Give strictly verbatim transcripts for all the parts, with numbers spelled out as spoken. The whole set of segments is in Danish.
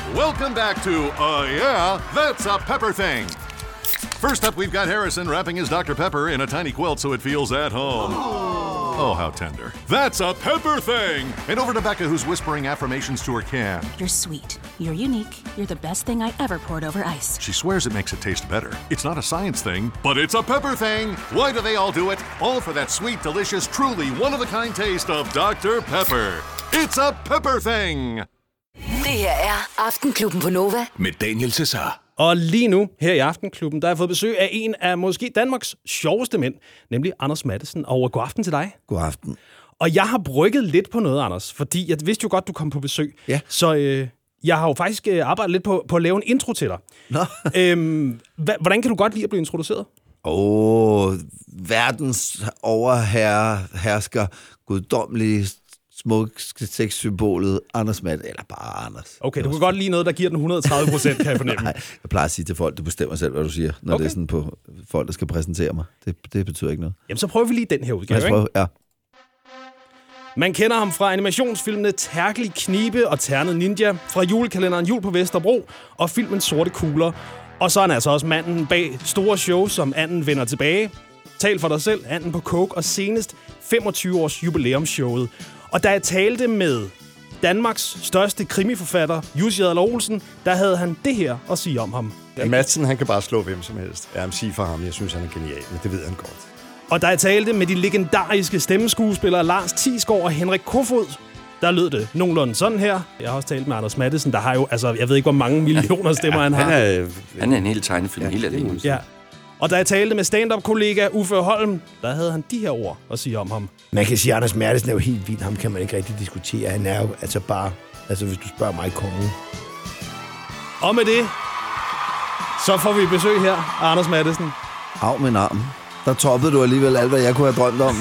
Welcome back to, uh, yeah, that's a pepper thing. First up, we've got Harrison wrapping his Doctor Pepper in a tiny quilt so it feels at home. Oh, how tender. That's a pepper thing! And over to Becca, who's whispering affirmations to her can. You're sweet. You're unique. You're the best thing I ever poured over ice. She swears it makes it taste better. It's not a science thing, but it's a pepper thing! Why do they all do it? All for that sweet, delicious, truly one-of-a-kind taste of Doctor Pepper. It's a pepper thing! Det her er Aftenklubben på Nova. Med Daniel Cesar. Og lige nu, her i Aftenklubben, der har jeg fået besøg af en af måske Danmarks sjoveste mænd, nemlig Anders Matthesen. Og god aften til dig. God aften. Og jeg har brygget lidt på noget, Anders, fordi jeg vidste jo godt, du kom på besøg. Ja. Så øh, jeg har jo faktisk øh, arbejdet lidt på, på at lave en intro til dig. Nå. øhm, hva, hvordan kan du godt lide at blive introduceret? Åh, oh, verdens overherre, hersker, guddommelige, smukke sexsymbolet Anders Matt, eller bare Anders. Okay, du kan godt lide noget, der giver den et hundrede og tredive procent, kan jeg fornemme. Nej, jeg plejer at sige til folk, du bestemmer selv, hvad du siger, når okay. det er sådan på folk, der skal præsentere mig. Det, det betyder ikke noget. Jamen, så prøver vi lige den her udgave, prøve, ja. Man kender ham fra animationsfilmene Terkel Knibe og Ternet Ninja, fra julekalenderen Jul på Vesterbro og filmen Sorte Kugler. Og så er han altså også manden bag store shows, som Anden vender tilbage. Tal for dig selv, Anden på Coke og senest femogtyve års jubilæumsshowet. Og da jeg talte med Danmarks største krimiforfatter, Jussi Adler-Olsen, der havde han det her at sige om ham. Ja, Madsen, han kan bare slå hvem som helst. Jeg vil sige for ham, jeg synes, han er genial, men det ved han godt. Og da jeg talte med de legendariske stemmeskuespillere Lars Thiesgaard og Henrik Kofod, der lød det nogenlunde sådan her. Jeg har også talt med Anders Matthesen, der har jo, altså, jeg ved ikke, hvor mange millioner stemmer han har. Han er, han er en hel tegnefilm, ja, helt alene. Ja. Og da jeg talte med stand-up-kollega Uffe Holm, der havde han de her ord at sige om ham. Man kan sige, at Anders Matthesen er jo helt vild. Ham kan man ikke rigtig diskutere. Han er jo altså bare, altså hvis du spørger mig, kongen. Og med det, så får vi besøg her af Anders Matthesen. Af min arm. Der toppede du alligevel alt, hvad jeg kunne have drømt om.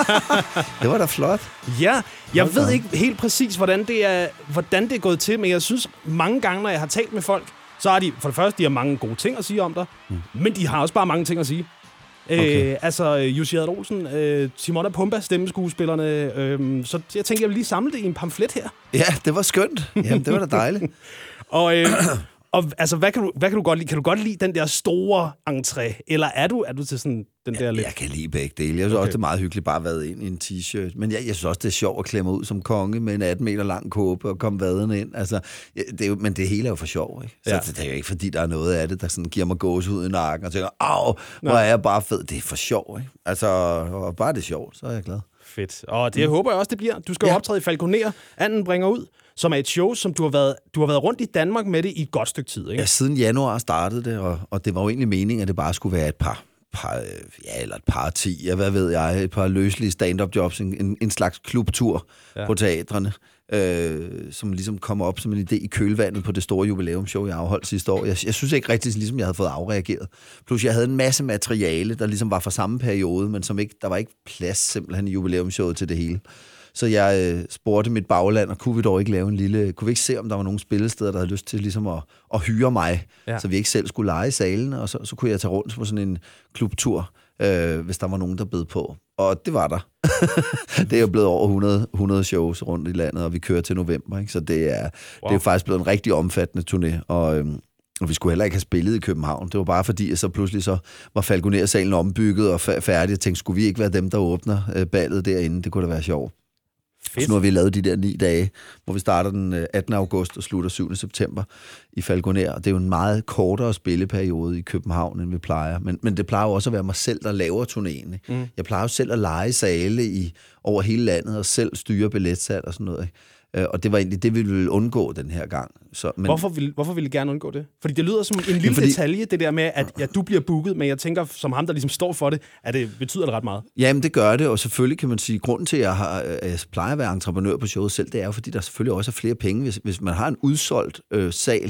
Det var da flot. Ja, jeg ved ikke helt præcis, hvordan det, er, hvordan det er gået til, men jeg synes mange gange, når jeg har talt med folk, så har de, for det første, de har mange gode ting at sige om dig, mm. men de har også bare mange ting at sige. Okay. Øh, altså, Jussi Adler-Olsen, øh, Timon og Pumba, stemmeskuespillerne, øh, så jeg tænkte, jeg vil lige samle det i en pamflet her. Ja, det var skønt. Jamen, det var da dejligt. og... Øh, Og altså, hvad kan, du, hvad kan du godt lide? Kan du godt lide den der store entré? Eller er du, er du til sådan den ja, der lidt... Jeg kan lide begge dele. Jeg synes okay. også, det er meget hyggeligt bare at være ind i en t-shirt. Men jeg, jeg synes også, det er sjovt at klemme ud som konge med en atten meter lang kåbe og komme vadende ind. Altså, det er jo, men det hele er jo for sjov, ikke? Så ja. det er jo ikke, fordi der er noget af det, der sådan giver mig gåsehud i nakken og tænker, au, hvor er jeg bare fed. Det er for sjov, ikke? Altså, og bare det er sjovt, så er jeg glad. Fedt. Og det mm. håber jeg også, det bliver. Du skal jo ja. optræde i Falconer. Anden bringer ud, som er et show, som du har været, du har været rundt i Danmark med det i et godt stykke tid, ikke? Ja, siden januar startede det, og, og det var jo egentlig meningen, at det bare skulle være et par, par ja, eller et par ti, hvad ved jeg, et par løselige stand-up jobs, en, en slags klubtur ja. på teatrene, øh, som ligesom kom op som en idé i kølvandet på det store jubilæumsshow, jeg afholdt sidste år. Jeg, jeg synes ikke rigtig, ligesom jeg havde fået afreageret. Plus jeg havde en masse materiale, der ligesom var fra samme periode, men som ikke, der var ikke plads simpelthen i jubilæumsshowet til det hele. Så jeg øh, spurgte mit bagland, og kunne vi dog ikke lave en lille... Kunne vi ikke se, om der var nogle spillesteder, der havde lyst til ligesom at, at hyre mig, ja. så vi ikke selv skulle lege i salen, og så, så kunne jeg tage rundt på sådan en klubtur, øh, hvis der var nogen, der bed på. Og det var der. Det er jo blevet over hundrede, hundrede shows rundt i landet, og vi kører til november, ikke? Så det er, wow. det er jo faktisk blevet en rigtig omfattende turné, og... Øhm, Og vi skulle heller ikke have spillet i København. Det var bare fordi, at så pludselig så var Falconer-salen ombygget og færdig. Jeg tænkte, skulle vi ikke være dem, der åbner øh, ballet derinde? Det kunne da være sjovt. Fedt. Så nu har vi lavet de der ni dage, hvor vi starter den attende august og slutter syvende september i Falconer. Det er jo en meget kortere spilleperiode i København, end vi plejer. Men, men det plejer jo også at være mig selv, der laver turnéen. Mm. Jeg plejer jo selv at lege sale i, over hele landet og selv styre billetsat og sådan noget, ikke? Og det var egentlig det, vi ville undgå den her gang. Så, men... hvorfor, vil, hvorfor ville I gerne undgå det? Fordi det lyder som en lille fordi... detalje, det der med, at ja, du bliver booket, men jeg tænker, som ham, der ligesom står for det, at det betyder det ret meget. Jamen, det gør det, og selvfølgelig kan man sige, grunden til, at jeg, har, at jeg plejer at være entreprenør på showet selv, det er jo, fordi der selvfølgelig også er flere penge. Hvis, hvis man har en udsolgt øh, sal,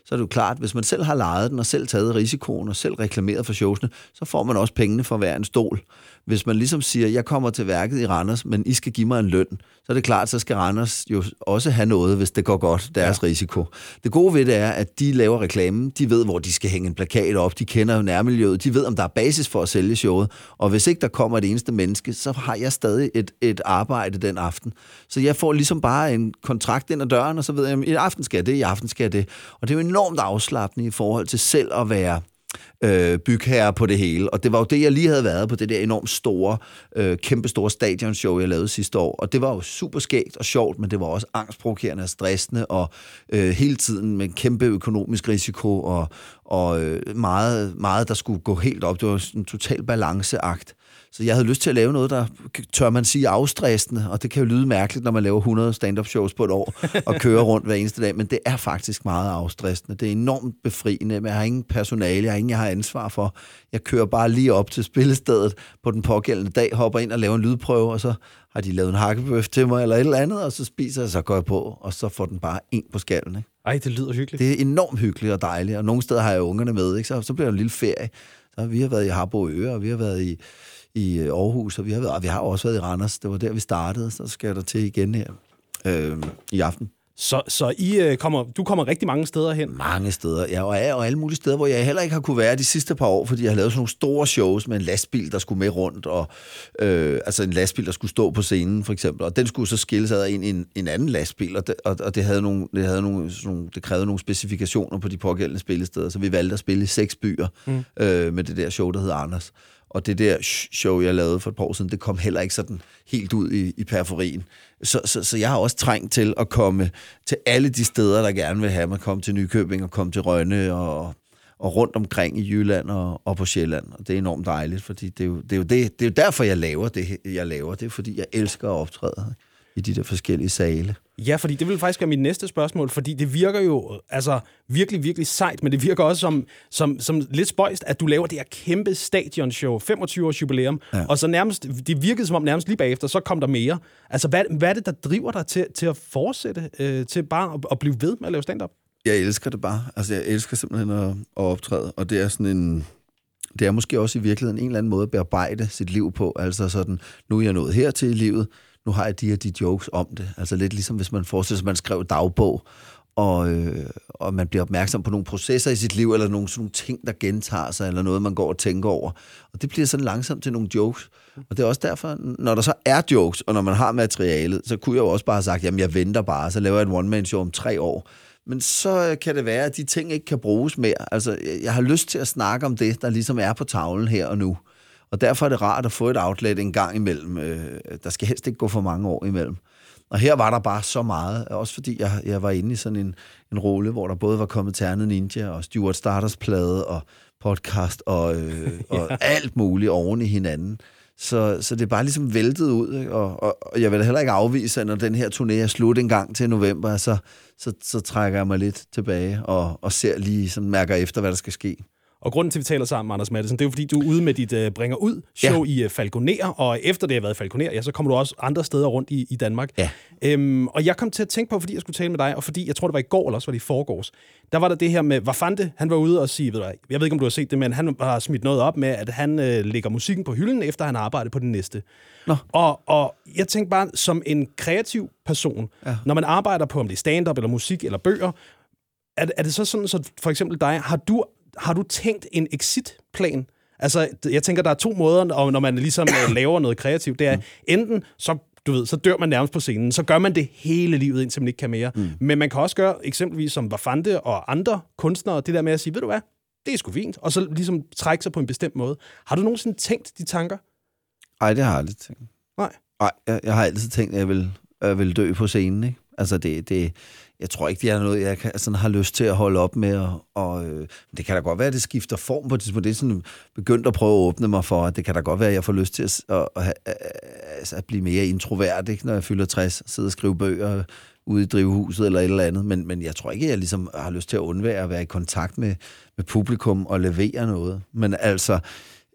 så er det jo klart, hvis man selv har lejet den, og selv taget risikoen, og selv reklameret for showsene, så får man også pengene for hver en stol. Hvis man ligesom siger, jeg kommer til værket i Randers, men I skal give mig en løn, så er det klart, så skal Randers jo også have noget, hvis det går godt, deres ja. risiko. Det gode ved det er, at de laver reklamen, de ved, hvor de skal hænge en plakat op, de kender jo nærmiljøet, de ved, om der er basis for at sælge showet, og hvis ikke der kommer et eneste menneske, så har jeg stadig et, et arbejde den aften. Så jeg får ligesom bare en kontrakt ind ad døren, og så ved jeg, i aften skal jeg det, i aften skal jeg det. Og det er jo enormt afslappende i forhold til selv at være øh, bygherre på det hele. Og det var jo det, jeg lige havde været på det der enormt store, øh, kæmpestore stadionshow, jeg lavede sidste år. Og det var jo super skægt og sjovt, men det var også angstprovokerende og stressende, og øh, hele tiden med en kæmpe økonomisk risiko, og, og øh, meget, meget, der skulle gå helt op. Det var en total balanceakt. Så jeg havde lyst til at lave noget, der, tør man sige, afstressende, og det kan jo lyde mærkeligt, når man laver hundrede stand-up shows på et år, og kører rundt hver eneste dag, men det er faktisk meget afstressende. Det er enormt befriende, men jeg har ingen personale, jeg har ingen, jeg har ansvar for. Jeg kører bare lige op til spillestedet på den pågældende dag, hopper ind og laver en lydprøve, og så har de lavet en hakkebøf til mig, eller et eller andet, og så spiser jeg, så går jeg på, og så får den bare en på skallen, ikke? Ej, det lyder hyggeligt. Det er enormt hyggeligt og dejligt, og nogle steder har jeg ungerne med, ikke? Så, så bliver det en lille ferie. Så vi har været i Harboøre, og vi har været i i Aarhus, og vi har, været, og vi har også været i Randers. Det var der, vi startede, så skal der til igen her øh, i aften. Så, så I, øh, kommer, du kommer rigtig mange steder hen? Mange steder, ja, og, og alle mulige steder, hvor jeg heller ikke har kunne være de sidste par år, fordi jeg har lavet sådan nogle store shows med en lastbil, der skulle med rundt, og øh, altså en lastbil, der skulle stå på scenen, for eksempel, og den skulle så skilles ad ind i en, en anden lastbil, og det, og, og det, havde nogle, det, havde nogle, nogle, det krævede nogle specifikationer på de pågældende spillesteder, så vi valgte at spille i seks byer mm. øh, med det der show, der hedder Anders. Og det der show, jeg lavede for et par år siden, det kom heller ikke sådan helt ud i, i periferien. Så, så, så jeg har også trængt til at komme til alle de steder, der gerne vil have mig. Komme til Nykøbing og komme til Rønne og, og rundt omkring i Jylland og, og på Sjælland. Og det er enormt dejligt, fordi det er, jo, det, er jo det, det er jo derfor, jeg laver det, jeg laver. Det er fordi, jeg elsker at optræde i de der forskellige sale. Ja, fordi det vil faktisk være mit næste spørgsmål, fordi det virker jo altså virkelig, virkelig sejt, men det virker også som, som, som lidt spøjst, at du laver det her kæmpe stadionshow, femogtyve års jubilæum, ja. Og så nærmest, det virkede som om nærmest lige bagefter, så kom der mere. Altså, hvad, hvad er det, der driver dig til, til at fortsætte, øh, til bare at, at blive ved med at lave stand-up? Jeg elsker det bare. Altså, jeg elsker simpelthen at, at optræde, og det er sådan en... Det er måske også i virkeligheden en eller anden måde at bearbejde sit liv på. Altså sådan, nu er jeg nået hertil i livet, nu har jeg de her de jokes om det. Altså lidt ligesom hvis man forestiller sig, at man skrev dagbog, og, øh, og man bliver opmærksom på nogle processer i sit liv, eller nogle, sådan nogle ting, der gentager sig, eller noget, man går og tænker over. Og det bliver sådan langsomt til nogle jokes. Og det er også derfor, når der så er jokes, og når man har materialet, så kunne jeg jo også bare have sagt, jamen jeg venter bare, så laver jeg en one-man-show om tre år. Men så kan det være, at de ting ikke kan bruges mere. Altså, jeg har lyst til at snakke om det, der ligesom er på tavlen her og nu. Og derfor er det rart at få et outlet en gang imellem. Der skal helst ikke gå for mange år imellem. Og her var der bare så meget, også fordi jeg, jeg var inde i sådan en, en rolle, hvor der både var kommet Ternet Ninja og Stuart Starters plade og podcast og, øh, og ja. alt muligt oven i hinanden. Så, så det er bare ligesom væltet ud, ikke? Og, og, og jeg vil heller ikke afvise, at når den her turné er slut en gang til november, så, så, så trækker jeg mig lidt tilbage og, og ser lige, sådan mærker efter, hvad der skal ske. Og grunden til, at vi taler sammen, Anders Matthesen, det er jo fordi, du er ude med dit uh, Bringer Ud-show ja. i uh, Falconer, og efter det har været Falconer, ja, så kommer du også andre steder rundt i, i Danmark. Ja. Øhm, og jeg kom til at tænke på, fordi jeg skulle tale med dig, og fordi, jeg tror, det var i går, eller også var det i forgårs, der var der det her med, Vafante, han var ude og sige, ved du, jeg ved ikke, om du har set det, men han har smidt noget op med, at han øh, lægger musikken på hylden, efter han har arbejdet på den næste. Nå. Og, og jeg tænkte bare, som en kreativ person, ja. når man arbejder på, om det er stand-up, eller musik, eller bøger, er, er det så sådan, så for eksempel dig, har du Har du tænkt en exit-plan? Altså, jeg tænker, der er to måder, og når man ligesom laver noget kreativt. Det er mm. enten, så, du ved, så dør man nærmest på scenen, så gør man det hele livet, indtil man ikke kan mere. Mm. Men man kan også gøre, eksempelvis som Vafante og andre kunstnere, det der med at sige, ved du hvad, det er sgu fint, og så ligesom trække sig på en bestemt måde. Har du nogensinde tænkt de tanker? Nej, det har jeg aldrig tænkt. Nej? Nej, jeg, jeg har altid tænkt, at jeg vil, jeg vil dø på scenen, ikke? Altså, det... det Jeg tror ikke, det er noget, jeg kan, sådan, har lyst til at holde op med. Og, og, øh, det kan da godt være, at det skifter form på det. Det er sådan begyndt at prøve at åbne mig for, at det kan da godt være, at jeg får lyst til at, at, at, at, at blive mere introvert, ikke, når jeg fylder tres, sidde og skrive bøger ude i drivhuset eller et eller andet. Men, men jeg tror ikke, at jeg ligesom har lyst til at undvære at være i kontakt med, med publikum og levere noget. Men altså...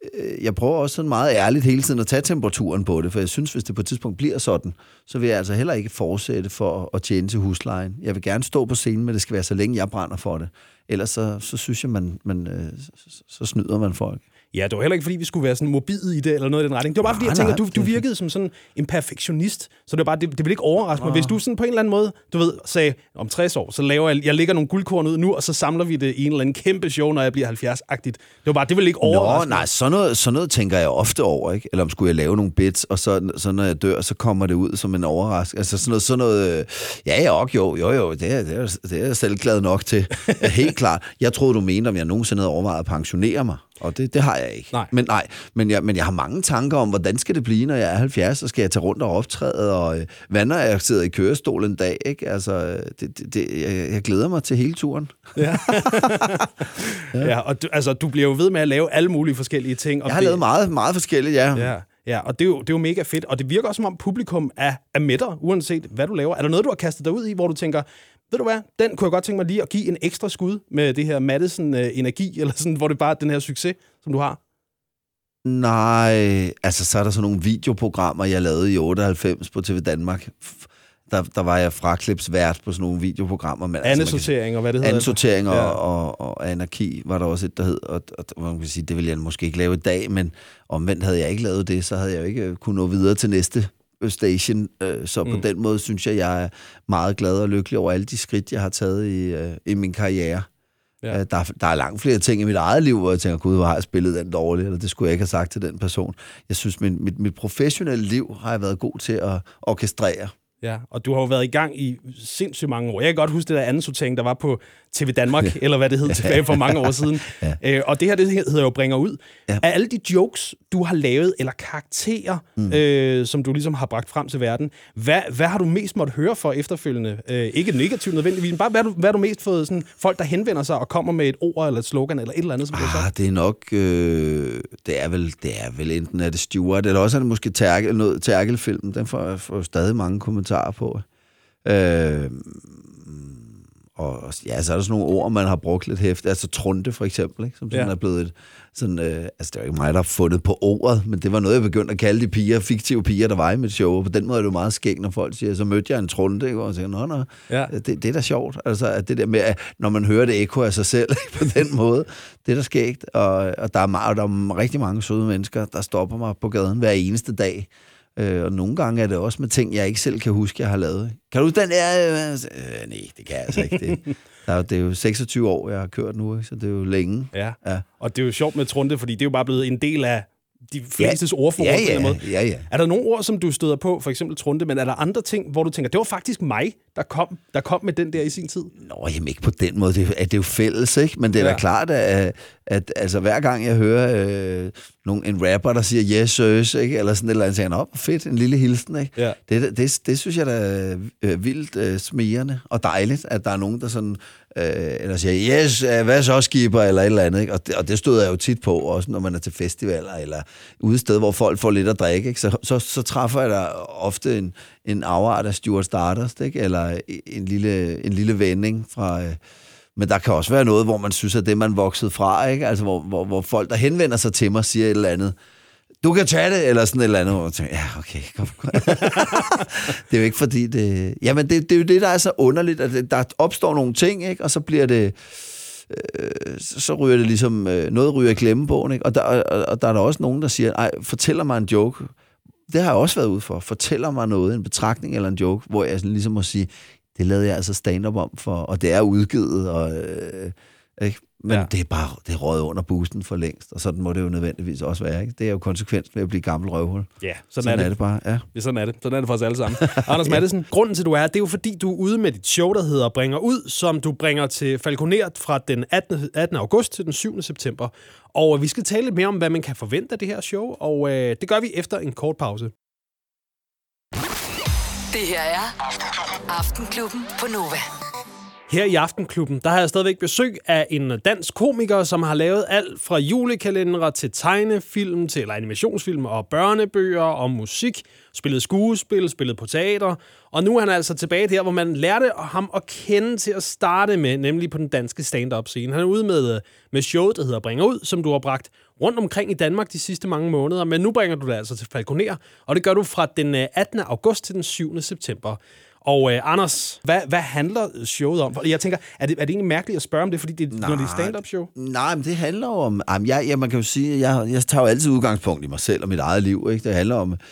jeg prøver også sådan meget ærligt hele tiden at tage temperaturen på det, for jeg synes, hvis det på et tidspunkt bliver sådan, så vil jeg altså heller ikke fortsætte for at tjene til huslejen. Jeg vil gerne stå på scenen, men det skal være så længe jeg brænder for det. Ellers så, så synes jeg, man, man, så, så snyder man folk. Ja, det var heller ikke, fordi vi skulle være sådan morbide i det, eller noget i den retning. Det var bare, fordi jeg tænker, du, du virkede som sådan en perfektionist, så det var bare, det, det ville ikke overraske mig. Hvis du sådan på en eller anden måde, du ved, sagde, om tres år, så laver jeg, jeg lægger nogle guldkorn ud nu, og så samler vi det i en eller anden kæmpe show, når jeg bliver halvfjerds-agtigt. Det var bare, det ville ikke overraske Nå, nej, sådan noget, sådan noget tænker jeg ofte over, ikke? Eller om skulle jeg lave nogle bits, og så, så når jeg dør, så kommer det ud som en overraskelse. Altså sådan noget, sådan noget, ja, ja, jo, jo, jo, det er, det er, det er jeg selv glad nok til. Helt klart. Jeg troede, du mente, om jeg nogensinde havde overvejet at pensionere mig. Og det, det har jeg ikke. Nej. Men nej, men jeg, men jeg har mange tanker om, hvordan skal det blive, når jeg er halvfjerds, så skal jeg tage rundt og optræde, og øh, hvad når jeg sidder i kørestol en dag, ikke? Altså, det, det, det, jeg, jeg glæder mig til hele turen. Ja, ja. ja og du, altså, du bliver jo ved med at lave alle mulige forskellige ting. Og jeg har det... lavet meget, meget forskelligt, ja. Ja. Ja, og det er, jo, det er jo mega fedt, og det virker også som om publikum er, er med dig, uanset hvad du laver. Er der noget, du har kastet dig ud i, hvor du tænker, ved du hvad, den kunne jeg godt tænke mig lige at give en ekstra skud med det her Madison-energi, eller sådan, hvor det bare er den her succes, som du har? Nej, altså så er der sådan nogle videoprogrammer, jeg lavede i otteoghalvfems på T V Danmark. Der, der var jeg fraklipsvært på sådan nogle videoprogrammer. Men Annesortering, altså, og hvad det hedder? Annesortering og, ja. og, og anarki var der også et, der hed. Og, og man kan sige, det ville jeg måske ikke lave i dag, men omvendt havde jeg ikke lavet det, så havde jeg jo ikke kunnet nå videre til næste station. Så på mm. den måde synes jeg, jeg er meget glad og lykkelig over alle de skridt, jeg har taget i, i min karriere. Ja. Der, der er langt flere ting i mit eget liv, hvor jeg tænker, gud, hvor har jeg spillet den dårligt, eller det skulle jeg ikke have sagt til den person. Jeg synes, mit, mit, mit professionelle liv har jeg været god til at orkestrere. Ja, og du har jo været i gang i sindssygt mange år. Jeg kan godt huske det der anden sortering, der var på T V Danmark, ja. eller hvad det hed, tilbage for mange år siden. Ja. Øh, og det her, det hedder jo Bringer Ud. Ja. Af alle de jokes, du har lavet, eller karakterer, mm. øh, som du ligesom har bragt frem til verden, hvad, hvad har du mest måtte høre for efterfølgende? Øh, ikke negativt nødvendigvis, men bare hvad har du, hvad har du mest fået sådan, folk, der henvender sig og kommer med et ord, eller et slogan, eller et eller andet, som du har sagt? Det er nok, øh, det, er vel, det er vel enten er det Stewart, eller også er det måske Terkel, noget Terkel-filmen. Den får, får stadig mange kommentarer på. Øh, og ja, så er der sådan nogle ord, man har brugt lidt hæftigt. Altså Trunte for eksempel, ikke? Som sådan ja. er blevet et, sådan, øh, altså det er jo ikke mig, der har fundet på ordet, men det var noget, jeg begyndte at kalde de piger, fiktive piger, der var i mit show, og på den måde er det jo meget skægt, når folk siger, så mødte jeg en Trunte, ikke? Og jeg tænker, nå, nå, ja. det, det er da sjovt. Altså, at det der med, at når man hører det ekko af sig selv, ikke? På den måde, det er da skægt, og, og der, er meget, der er rigtig mange søde mennesker, der stopper mig på gaden hver eneste dag. Øh, og nogle gange er det også med ting, jeg ikke selv kan huske, jeg har lavet. Kan du huske den der? Øh, nej, det kan jeg altså ikke. Det, der er, det er jo seksogtyve år, jeg har kørt nu, ikke? Så det er jo længe. Ja. ja, og det er jo sjovt med Trunte, fordi det er jo bare blevet en del af de flestes ja. ordforråd ja, på ja, den måde. Ja, ja. Er der nogle ord, som du støder på, for eksempel Trunte, men er der andre ting, hvor du tænker, det var faktisk mig, der kom, der kom med den der i sin tid? Nå, jamen ikke på den måde. Det er, det er jo fælles, ikke? Men det er ja. da klart, at, at altså, hver gang jeg hører øh, nogen, en rapper, der siger yes, sirs, ikke? Eller sådan et eller andet, tænker jeg, fedt, en lille hilsen, ikke? Ja. Det, det, det synes jeg da er øh, vildt øh, smirrende og dejligt, at der er nogen, der sådan øh, eller siger, yes, øh, hvad så, skipper, eller et eller andet, ikke? Og det, og det støder jeg jo tit på, også når man er til festivaler, eller ude sted, hvor folk får lidt at drikke, ikke? Så, så, så træffer jeg da ofte en, en afart af Stuart Stardust, ikke? Eller en lille, en lille vending fra... Øh, men der kan også være noget, hvor man synes, at det man voksede fra, ikke? Altså, hvor, hvor, hvor folk, der henvender sig til mig, siger et eller andet, du kan tage det, eller sådan et eller andet, hvor jeg tænker, ja, okay, kom. Det er jo ikke fordi, det... Jamen, det, det er jo det, der er så underligt, at der opstår nogle ting, ikke? Og så bliver det... Øh, så ryger det ligesom... Øh, noget ryger i glemmebogen, ikke? Og der, og, og der er der også nogen, der siger, ej, fortæller mig en joke. Det har jeg også været ude for. Fortæller mig noget, en betragtning eller en joke, hvor jeg sådan ligesom må sige, det lavede jeg altså stand-up om for, og det er udgivet, og, øh, ikke? Men ja. det er bare, det er røget under bussen for længst, og sådan må det jo nødvendigvis også være, ikke? Det er jo konsekvensen ved at blive gammel røvhul. Ja, sådan, sådan er, det. er det bare, ja. ja. Sådan er det. Sådan er det for os alle sammen. Anders Matthesen, grunden til, at du er, det er jo fordi, du er ude med dit show, der hedder Bringer Ud, som du bringer til Falconeret fra den attende august til den syvende september. Og vi skal tale lidt mere om, hvad man kan forvente af det her show, og øh, det gør vi efter en kort pause. Det her er Aftenklubben på Nova. Her i Aftenklubben, der har jeg stadigvæk besøg af en dansk komiker, som har lavet alt fra julekalendere til tegnefilm, til eller animationsfilm og børnebøger og musik, spillet skuespil, spillet på teater, og nu er han altså tilbage der, hvor man lærte ham at kende til at starte med, nemlig på den danske stand-up-scene. Han er ude med, med showet, der hedder Bringer Ud, som du har bragt rundt omkring i Danmark de sidste mange måneder, men nu bringer du det altså til Falconer, og det gør du fra den attende august til den syvende september. Og øh, Anders, hvad, hvad handler showet om? Jeg tænker, er det, er det egentlig mærkeligt at spørge om det, fordi det, nej, når det er stand-up show? Nej, men det handler jo om... Jamen, jeg, jeg, man kan jo sige, jeg, jeg tager jo altid udgangspunkt i mig selv og mit eget liv. Ikke? Det handler om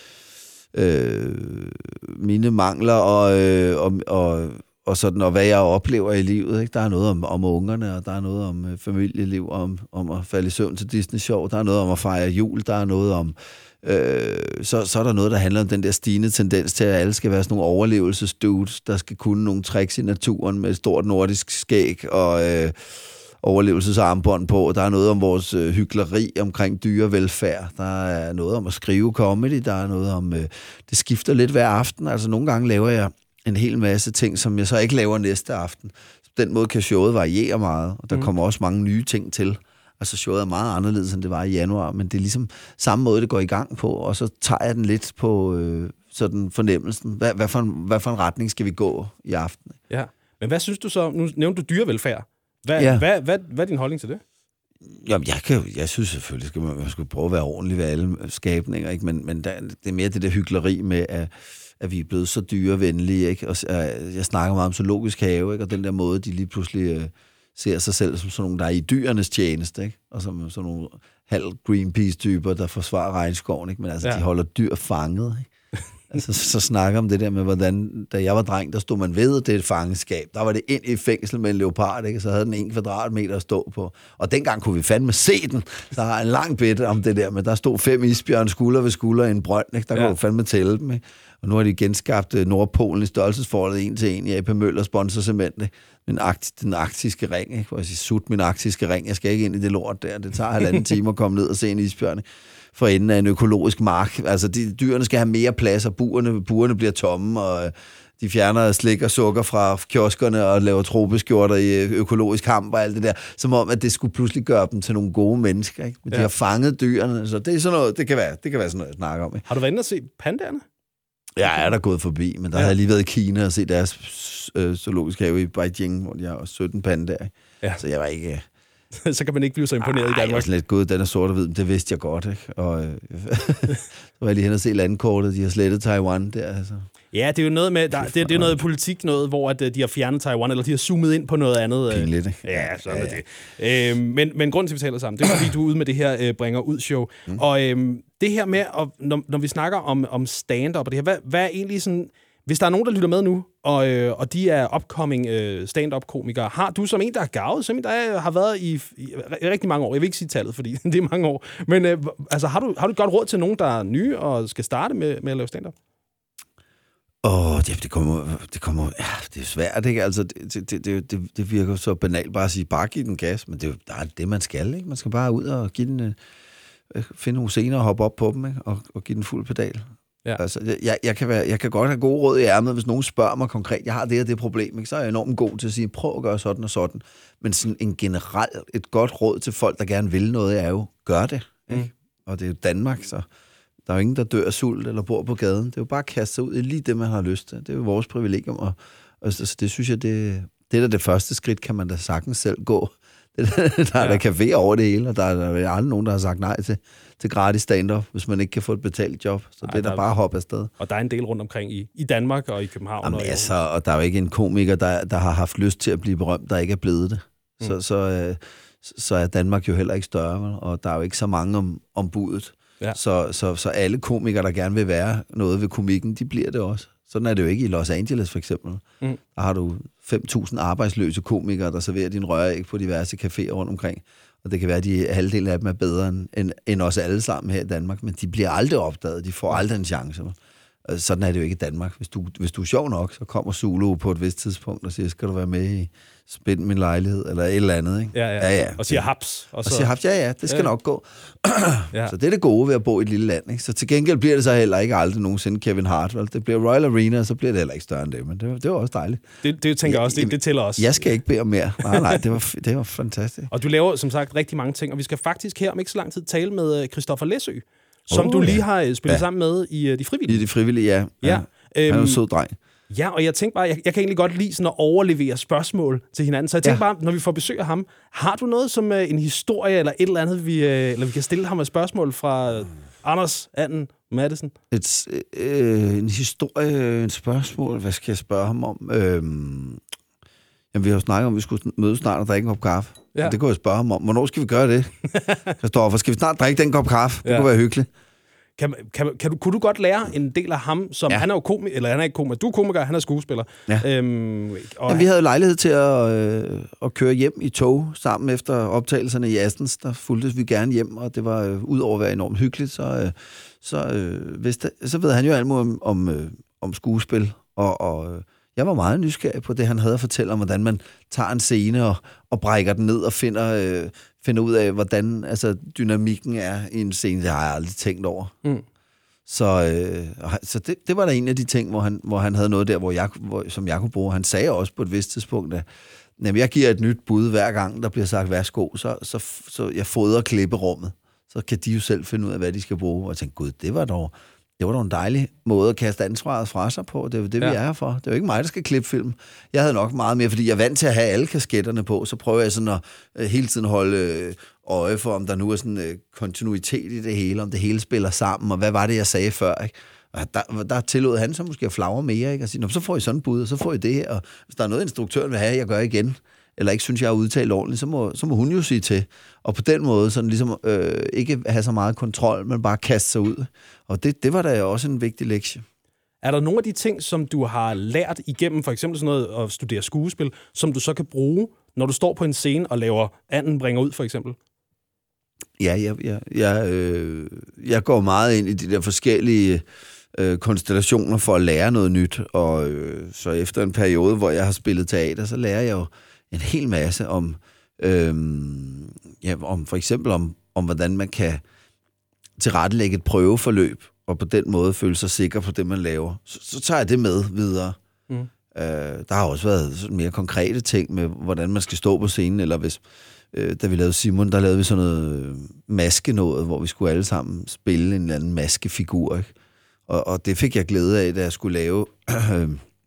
øh, mine mangler og, øh, og, og, og, sådan, og hvad jeg oplever i livet. Ikke? Der er noget om, om ungerne, og der er noget om øh, familieliv, om, om at falde i søvn til Disney-show. Der er noget om at fejre jul, der er noget om... Øh, så, så er der noget, der handler om den der stigende tendens til, at alle skal være sådan nogle overlevelsesdudes, der skal kunne nogle tricks i naturen med et stort nordisk skæg og øh, overlevelsesarmbånd på. Der er noget om vores øh, hykleri omkring dyrevelfærd. Der er noget om at skrive comedy. Der er noget om... Øh, det skifter lidt hver aften. Altså nogle gange laver jeg en hel masse ting, som jeg så ikke laver næste aften. På den måde kan showet variere meget, og der mm. kommer også mange nye ting til. Altså showet er meget anderledes, end det var i januar, men det er ligesom samme måde, det går i gang på, og så tager jeg den lidt på øh, sådan fornemmelsen. Hvad, hvad, for en, hvad for en retning skal vi gå i aften? Ja, men hvad synes du så? Nu nævnte du dyrevelfærd. Hvad, ja. hvad, hvad, hvad er din holdning til det? Jamen, jeg, kan, jeg synes selvfølgelig, at man, man skal prøve at være ordentlig ved alle skabninger, ikke? Men, men der, det er mere det der hykleri med, at, at vi er blevet så dyrevenlige, ikke? Og jeg snakker meget om zoologisk have, ikke? Og den der måde, de lige pludselig... Øh, ser sig selv som sådan nogle, der er i dyrenes tjeneste, ikke? Og som sådan nogle halv Greenpeace-typer, der forsvarer regnskoven, ikke? Men altså, ja. De holder dyr fanget, ikke? Altså, så snakker om det der med, hvordan, da jeg var dreng, der stod man ved, det er et fangeskab. Der var det ind i fængsel med en leopard, ikke? Så havde den en kvadratmeter at stå på. Og dengang kunne vi fandme se den. Der har en lang bitte om det der, men der stod fem isbjørn skulder ved skulder i en brønd, ikke? Der kunne ja. Du fandme tælle dem, ikke? Og nu har de genskabt Nordpolen i størrelsesforholdet en til en i A P Møller sponsorcement, ikke? Den, akt, den arktiske ring, ikke? Hvor jeg siger, sut min arktiske ring, jeg skal ikke ind i det lort der. Det tager halvanden time at komme ned og se en isbjørn for enden af en økologisk mark. Altså, de, dyrene skal have mere plads, og burene, burene bliver tomme, og de fjerner slik og sukker fra kioskerne og laver tropeskjorter i økologisk hamp og alt det der, som om, at det skulle pludselig gøre dem til nogle gode mennesker, ikke? Men ja. De har fanget dyrene, så det er sådan noget, det kan være, det kan være sådan noget, jeg snakker om, ikke? Har du været inde og se pandaerne? Jeg er der gået forbi, men der ja. Har jeg lige været i Kina og set deres øh, zoologiske have i Beijing, hvor de har sytten pandaer. Ja. Så jeg var ikke... Øh... så kan man ikke blive så imponeret Ej, i Danmark. Jeg var sådan lidt gået, den er sort og hvid, det vidste jeg godt, ikke? Og øh, så var jeg lige hen og se landkortet, de har slettet Taiwan der, altså. Ja, det er jo noget med, der, det, det er noget politik, noget, hvor at, de har fjernet Taiwan, eller de har zoomet ind på noget andet. Pinligt, ikke? Ja, sådan ja, ja. er det. Øh, men, men grunden til, at vi taler sammen, det var, fordi du er ude med det her øh, bringer ud show. Mm. Og øh, det her med, at, når, når vi snakker om, om stand-up og det her, hvad, hvad er egentlig sådan... Hvis der er nogen, der lytter med nu, og, øh, og de er upcoming øh, stand-up-komikere, har du som en, der er garvet, som en, der har været i, i, i rigtig mange år, jeg vil ikke sige tallet, fordi det er mange år, men øh, altså, har, du, har du et godt råd til nogen, der er nye og skal starte med, med at lave stand-up? Åh, oh, det, det kommer... Det kommer ja, det er svært, ikke? Altså, det, det, det, det, det virker så banalt bare at sige, bare giv den gas, men det er jo det, man skal, ikke? Man skal bare ud og give den, øh, finde nogle scener og hoppe op på dem, ikke? Og, og give den fuld pedal. Ja. Altså, jeg, jeg, kan være, jeg kan godt have gode råd i ærmet, hvis nogen spørger mig konkret, jeg har det og det problem, ikke? Så er jeg enormt god til at sige, prøv at gøre sådan og sådan. Men sådan en generelt, et godt råd til folk, der gerne vil noget, er jo, gør det. Ikke? Mm. Og det er jo Danmark, så der er jo ingen, der dør af sult eller bor på gaden. Det er jo bare at kaste sig ud i lige det, man har lyst til. Det er jo vores privilegium, og, og så det synes jeg, det, det er da det første skridt, kan man da sagtens selv gå. Der er ja. Der caféer over det hele, og der er, der er aldrig nogen, der har sagt nej til, til gratis stand-up, hvis man ikke kan få et betalt job. Så Ej, det er der, der bare at hoppe afsted. Og der er en del rundt omkring i, i Danmark og i København. Jamen, og, altså, og der er jo ikke en komiker, der, der har haft lyst til at blive berømt, der ikke er blevet det. Mm. Så, så, øh, så er Danmark jo heller ikke større, og der er jo ikke så mange om, om budet. Ja. Så, så, så alle komikere, der gerne vil være noget ved komikken, de bliver det også. Sådan er det jo ikke i Los Angeles, for eksempel. Mm. Der har du fem tusind arbejdsløse komikere, der serverer din røræg på diverse caféer rundt omkring. Og det kan være, at de halvdelen af dem er bedre end, end os alle sammen her i Danmark, men de bliver aldrig opdaget. De får aldrig en chance. Sådan er det jo ikke i Danmark. Hvis du, hvis du er sjov nok, så kommer Zulu på et vist tidspunkt og siger, skal du være med i Spind min lejlighed, eller et eller andet, ikke? Ja, ja. ja, ja. Og siger haps. Og, så... og siger haps, ja, ja, det skal ja. nok gå. Ja. Så det er det gode ved at bo i et lille land, ikke? Så til gengæld bliver det så heller ikke aldrig nogensinde Kevin Hart, vel? Det bliver Royal Arena, og så bliver det heller ikke større end det, men det, det var også dejligt. Det, det tænker jeg også, det, det tæller også. Jeg skal ikke bede om mere. Nej, nej, det var, det var fantastisk. Og du laver, som sagt, rigtig mange ting, og vi skal faktisk her om ikke så lang tid tale med Christoffer Læsø, som oh, du lige har spillet ja. sammen med i uh, De Frivillige. I De Frivillige, ja. ja. ja. Han er en sød dreng. Ja, og jeg tænker bare, jeg, jeg kan egentlig godt lide sådan at overlevere spørgsmål til hinanden. Så jeg tænker ja. bare, når vi får besøg af ham, har du noget som uh, en historie eller et eller andet, vi, uh, eller vi kan stille ham et spørgsmål fra uh, Anders Anden Mattesen? Et, øh, en historie, en spørgsmål, hvad skal jeg spørge ham om? Øhm, jamen, vi har jo snakket om, at vi skulle mødes snart og drikke en kop kaffe. Ja. Det kunne jeg spørge ham om. Hvornår skal vi gøre det? Kristoffer, skal vi snart drikke den kop kaffe? Det ja. kunne være hyggeligt. Kan, kan, kan du, kunne du godt lære en del af ham, som ja. han er jo komiker, eller han er ikke komiker, du er komiker, han er skuespiller. Ja. Øhm, og Jamen, vi havde lejlighed til at, øh, at køre hjem i tog sammen efter optagelserne i Astens. Der fulgtes vi gerne hjem, og det var øh, ud over at være enormt hyggeligt, så, øh, så, øh, vidste, så ved han jo alt om, om, øh, om skuespil, og, og øh, jeg var meget nysgerrig på det, han havde at fortælle om, hvordan man tager en scene og, og brækker den ned og finder... Øh, finder ud af, hvordan altså, dynamikken er i en scene. Det har jeg aldrig tænkt over. Mm. Så, øh, så det, det var da en af de ting, hvor han, hvor han havde noget der, hvor jeg, hvor, som jeg kunne bruge. Han sagde også på et vist tidspunkt, at jamen, jeg giver et nyt bud hver gang, der bliver sagt værsgo, så, så, så jeg fodrer klipperummet. Så kan de jo selv finde ud af, hvad de skal bruge. Og jeg tænkte, gud, det var dog... Det var dog en dejlig måde at kaste ansvaret fra sig på. Det er jo det, ja. vi er her for. Det er jo ikke mig, der skal klippe film. Jeg havde nok meget mere, fordi jeg er vant til at have alle kasketterne på, så prøver jeg sådan at uh, hele tiden holde uh, øje for, om der nu er sådan uh, kontinuitet i det hele, om det hele spiller sammen, og hvad var det, jeg sagde før, ikke? Og der, der tillod han så måske at flagre mere, ikke? Og sige, så får I sådan et bud, og så får I det her, og hvis der er noget, instruktøren vil have, jeg gør igen, eller ikke synes, jeg har udtalt ordentligt, så må, så må hun jo sige til. Og på den måde, sådan ligesom øh, ikke have så meget kontrol, men bare kaste sig ud. Og det, det var da også en vigtig lektie. Er der nogle af de ting, som du har lært igennem, for eksempel sådan noget at studere skuespil, som du så kan bruge, når du står på en scene og laver anden bringer ud, for eksempel? Ja, jeg, jeg, jeg, øh, jeg går meget ind i de der forskellige øh, konstellationer for at lære noget nyt. Og øh, så efter en periode, hvor jeg har spillet teater, så lærer jeg jo en hel masse om, øhm, ja, om for eksempel om, om, hvordan man kan tilrettelægge et prøveforløb, og på den måde føle sig sikker på det, man laver. Så, så tager jeg det med videre. Mm. Øh, der har også været sådan mere konkrete ting med, hvordan man skal stå på scenen, eller hvis, øh, da vi lavede Simon, der lavede vi sådan noget maskenåde, hvor vi skulle alle sammen spille en eller anden maskefigur, ikke? Og, og det fik jeg glæde af, da jeg skulle lave... Øh,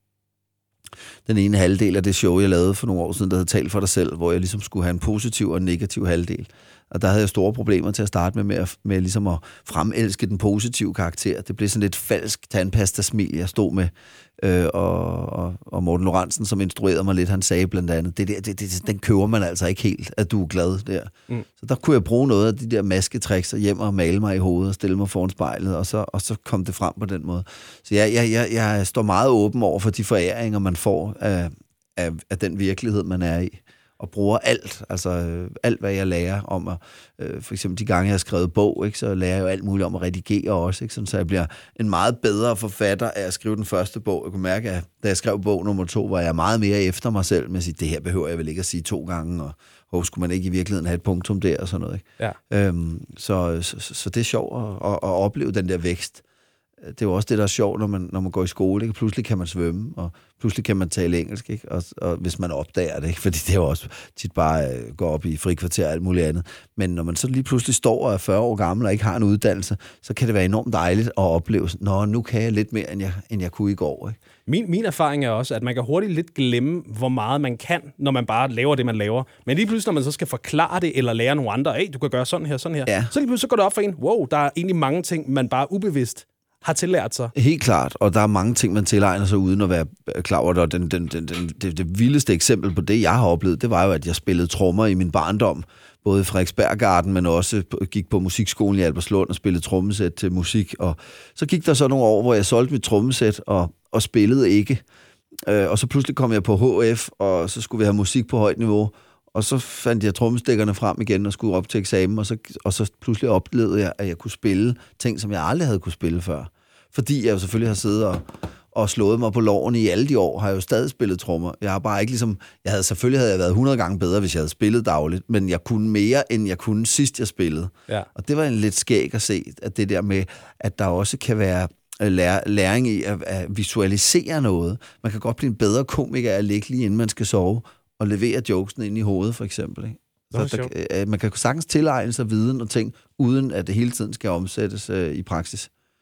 den ene halvdel af det show, jeg lavede for nogle år siden, der hed Tal for dig selv, hvor jeg ligesom skulle have en positiv og en negativ halvdel. Og der havde jeg store problemer til at starte med, med, at, med ligesom at fremelske den positive karakter. Det blev sådan lidt falsk tandpasta-smil, jeg stod med. Øh, og, og, og Morten Lorentzen, som instruerede mig lidt, han sagde blandt andet, det der, det, det, den køber man altså ikke helt, at du er glad der. Mm. Så der kunne jeg bruge noget af de der masketricks og hjem og male mig i hovedet og stille mig foran spejlet, og så, og så kom det frem på den måde. Så jeg, jeg, jeg, jeg står meget åben over for de foræringer, man får af, af, af den virkelighed, man er i. Og bruger alt, altså øh, alt, hvad jeg lærer om at, øh, for eksempel de gange, jeg har skrevet bog, ikke, så lærer jeg jo alt muligt om at redigere også, ikke, sådan, så jeg bliver en meget bedre forfatter af at skrive den første bog. Jeg kunne mærke, at da jeg skrev bog nummer to, var jeg meget mere efter mig selv med at sige, det her behøver jeg vel ikke at sige to gange, og hvor skulle man ikke i virkeligheden have et punktum der og sådan noget. Ikke? Ja. Øhm, så, så, så, så det er sjovt at, at, at opleve den der vækst. Det er jo også det, der er sjovt, når man, når man går i skole. Ikke? Pludselig kan man svømme, og pludselig kan man tale engelsk, ikke? Og, og hvis man opdager det, ikke? Fordi det er jo også tit bare øh, går op i frikvarter og alt muligt andet. Men når man så lige pludselig står og er fyrre år gammel og ikke har en uddannelse, så kan det være enormt dejligt at opleve, nå, nu kan jeg lidt mere, end jeg, end jeg kunne i går. Ikke? Min, min erfaring er også, at man kan hurtigt lidt glemme, hvor meget man kan, når man bare laver det, man laver. Men lige pludselig, når man så skal forklare det, eller lære nogle andre, hey, du kan gøre sådan her, sådan her, ja. Så lige pludselig så går det op for en, wow, der er egentlig mange ting, man bare ubevidst har tillært sig. Helt klart, og der er mange ting, man tilegner sig uden at være klar over det. Og den, den, den, den, det, det vildeste eksempel på det, jeg har oplevet, det var jo, at jeg spillede trommer i min barndom, både i Frederiksberggarden, men også gik på musikskolen i Albertslund og spillede trommesæt til musik. Og så gik der så nogle år, hvor jeg solgte mit trommesæt og, og spillede ikke. Øh, og så pludselig kom jeg på H F, og så skulle vi have musik på højt niveau. Og så fandt jeg trommestikkerne frem igen og skulle op til eksamen, og så, og så pludselig oplevede jeg, at jeg kunne spille ting, som jeg aldrig havde kunne spille før. Fordi jeg jo selvfølgelig har siddet og, og slået mig på lårene i alle de år, har jeg jo stadig spillet trommer. Jeg har bare ikke ligesom... Jeg havde, selvfølgelig havde jeg været hundrede gange bedre, hvis jeg havde spillet dagligt, men jeg kunne mere, end jeg kunne sidst, jeg spillede. Ja. Og det var en lidt skæg at se, at det der med, at der også kan være læ- læring i at, at visualisere noget. Man kan godt blive en bedre komiker af at ligge lige inden man skal sove, og levere jokesen ind i hovedet, for eksempel. Ikke? Så der, man kan sagtens tilegne sig viden og ting, uden at det hele tiden skal omsættes øh, i praksis.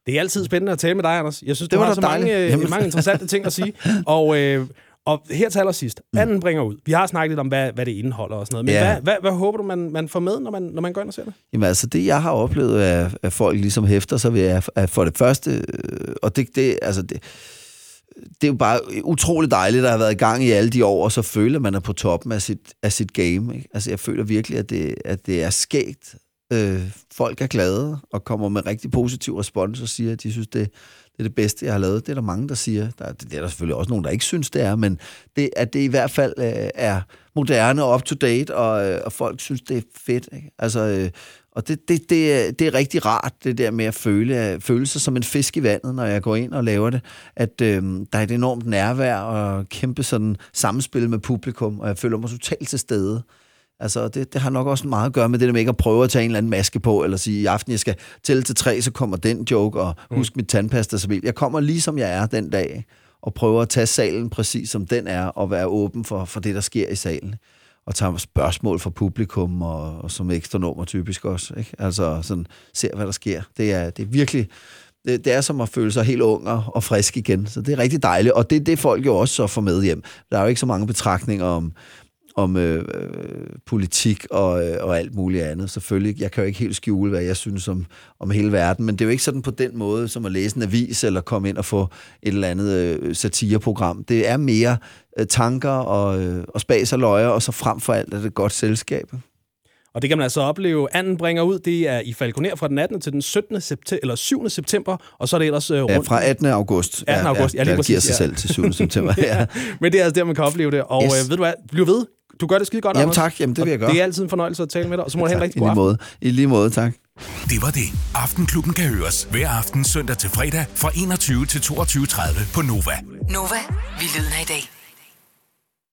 Det er altid spændende at tale med dig, Anders. Jeg synes, Det du var har da så mange, dejligt. øh, mange interessante ting at sige. Og, øh, og her til allersidst, anden bringer ud. Vi har snakket lidt om, hvad, hvad det indeholder og sådan noget. Men Ja. hvad, hvad, hvad håber du, man, man får med, når man, når man går ind og ser det? Jamen altså, det jeg har oplevet, at, at folk ligesom hæfter sig ved, at, at for det første, øh, og det, det, altså det, det er jo bare utroligt dejligt, der har været i gang i alle de år, og så føler man er på toppen af sit, af sit game. Ikke? Altså jeg føler virkelig, at det, at det er skægt. Øh, folk er glade og kommer med rigtig positiv respons og siger, at de synes, det, det er det bedste, jeg har lavet. Det er der mange, der siger. Der, det er der selvfølgelig også nogen, der ikke synes, det er, men det, at det i hvert fald øh, er moderne og up-to-date, og, øh, og folk synes, det er fedt. Ikke? Altså, øh, og det, det, det, er, det er rigtig rart, det der med at føle, føle sig som en fisk i vandet, når jeg går ind og laver det. At øh, der er et enormt nærvær og kæmpe sådan samspil med publikum, og jeg føler mig totalt til stede. Altså, det, det har nok også meget at gøre med det der med ikke at prøve at tage en eller anden maske på, eller sige, i aften, jeg skal tælle til tre, så kommer den joke, og husk mm. mit tandpasta, så vil jeg kommer lige som jeg er den dag, og prøver at tage salen præcis som den er, og være åben for, for det, der sker i salen. Og tage spørgsmål fra publikum, og, og som ekstra nummer typisk også. Ikke? Altså, sådan, ser hvad der sker. Det er, det er virkelig... Det, det er som at føle sig helt ung og, og frisk igen, så det er rigtig dejligt, og det er det, folk jo også så får med hjem. Der er jo ikke så mange betragtninger om om øh, politik og, øh, og alt muligt andet. Selvfølgelig, jeg kan jo ikke helt skjule, hvad jeg synes om, om hele verden, men det er jo ikke sådan på den måde, som at læse en avis eller komme ind og få et eller andet øh, satireprogram. Det er mere øh, tanker og, øh, og spas og løjer, og så frem for alt er det et godt selskab. Og det kan man altså opleve. Anden bringer ud, det er i Falconer fra den attende til den syttende september, eller syvende september, og så er det ellers øh, rundt. Ja, fra attende august. attende august, ja, ja, lige det præcis, giver sig ja. selv til syvende september. Ja. Men det er altså der, man kan opleve det. Og Yes. øh, ved du hvad, bliv ved. Du gør det skide godt, Jamen Anders. tak, jamen det vil jeg gøre. Det er altid en fornøjelse at tale med dig, og så må du Ja, have en tak. rigtig I god lige aften. måde. I lige måde, tak. Det var det. Aftenklubben kan høres hver aften søndag til fredag fra enogtyve til toogtyve tredive på Nova. Nova, vi lyder i dag.